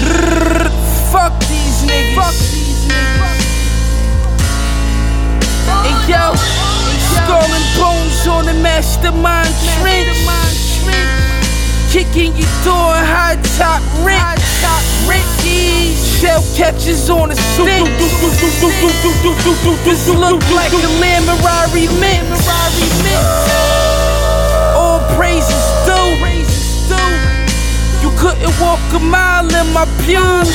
Fuck these niggas. And yo, skull and bones on the mastermind trench. Kicking your door, high top Ricky. Shell catches on the stick. This look like a Lamborghini mix. All praises due. You couldn't walk a mile in my pews.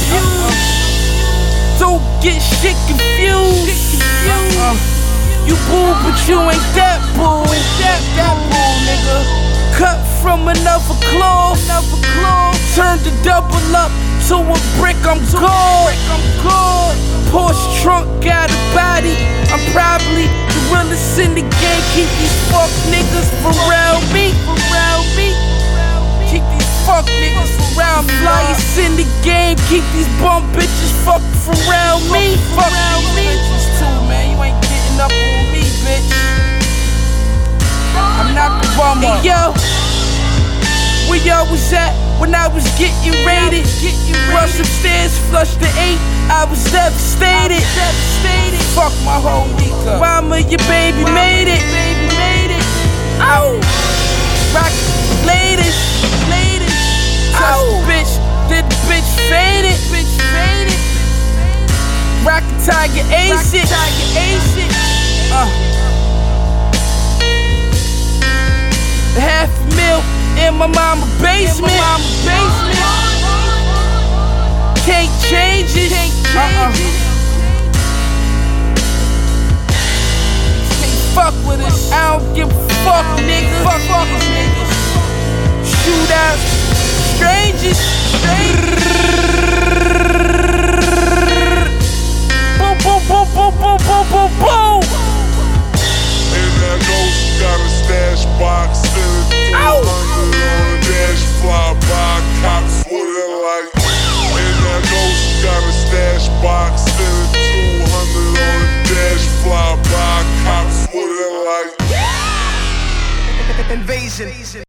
Don't get shit confused. You boo, but you ain't that boo. That boo, nigga. Cut from another cloth. Turn the double up to a brick, I'm good. Porsche trunk got a body. I'm probably the realest in the game. Keep these fuck niggas around me. Keep these fuck niggas around me. Flyers in the game. Keep these bum bitches fuck around me. Fuck these bitches too, man. You ain't getting up on me, bitch. I'm not the bummer. Hey, yo, where y'all was at when I was getting raided? Rush upstairs, flush the 8. I was devastated. Fuck my whole week up. Mama, your baby made it. Ow. Rock latest. Touch the bitch, then the bitch faded. Rock a tiger, ace it. $500,000 in my mama's basement. Can't change it. Can't fuck with us. I don't give a fuck, nigga. Fuck niggas. Shootouts, strangers. Boom, boom, boom, boom, boom, boom, boom, boom. And that ghost got a stash box. On the dash, fly by cops with it like. And that ghost got a stash box, 200 on the dash, fly by cops with it like. Invasion.